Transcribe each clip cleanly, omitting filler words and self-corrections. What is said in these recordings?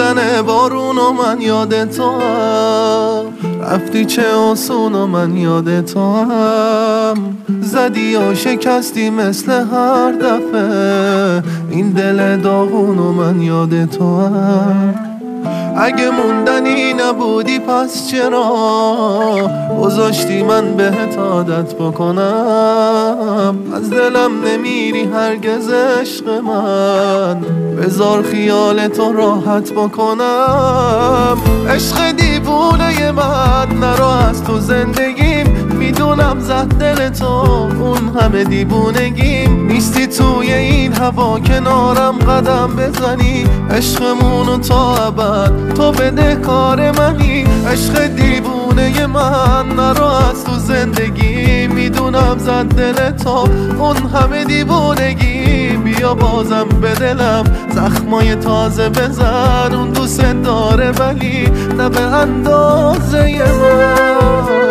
میزنه بارون و من یاد تو هم، رفتی چه آسون و من یاد تو هم، زدی و شکستی مثل هر دفعه این دل داغون و من یاد تو هم. اگه موندنی نبودی پس چرا گذاشتی من بهت عادت بکنم؟ از دلم نمیری هرگز عشق من، بذار خیال تو راحت بکنم. عشق دیوونه من نرو از تو زندگیم، میدونم زد دل تو اون همه دیوونگیم، نیستی توی این هوا کنارم قدم بزنی، عشقمونو تا ابد تو بده کار منی. عشق دیوونه من نرو از تو زندگی، میدونم زد دل تو اون همه دیوونگی، بیا بازم به دلم زخمای تازه بزن، اون دوست داره ولی نه به اندازه من.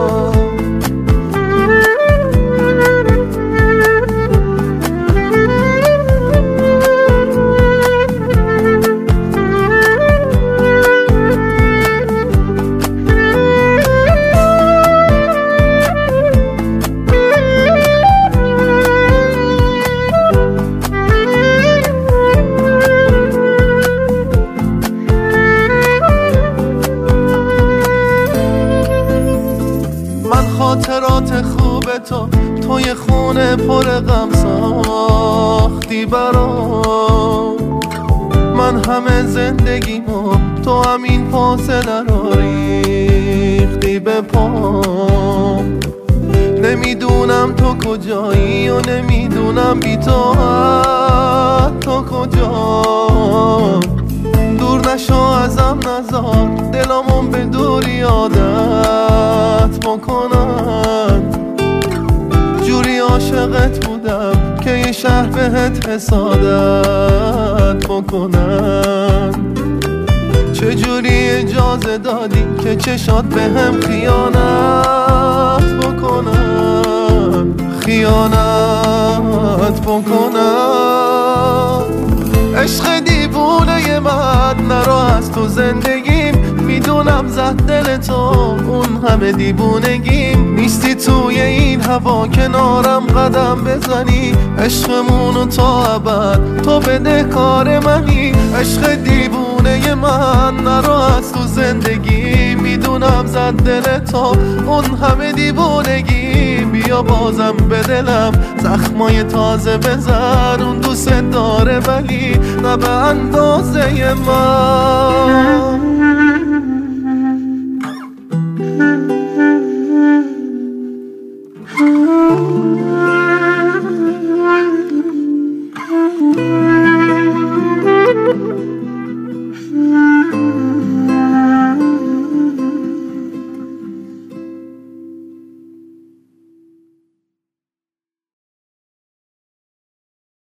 خاطرات خوب تو توی خونه پر غم ساختی برام، من همه زندگیمو تو همین فاصله رو ریختی به پام. نمیدونم تو کجایی و نمیدونم بی تو تو کجا، دور نشو ازم نزار دلمون به دوری عادت بکنن، جوری عاشقت بودم که یه شهر بهت حسادت بکنن. چجوری اجازه دادی که چشات بهم خیانت بکنن، خیانت بکنن. عشق دیوونه من نرو از تو زندگیم، میدونم زد دل تو اون همه دیوونگیم، نیستی توی این هوا کنارم قدم بزنی، عشقمونو تا ابد تو بده کار منی. عشق دیوونه من نرو از تو زندگی، میدونم زد دل تو اون همه دیوونگی، بیا بازم به دلم زخمای تازه بزن، اون دوست داره ولی نه به اندازه من.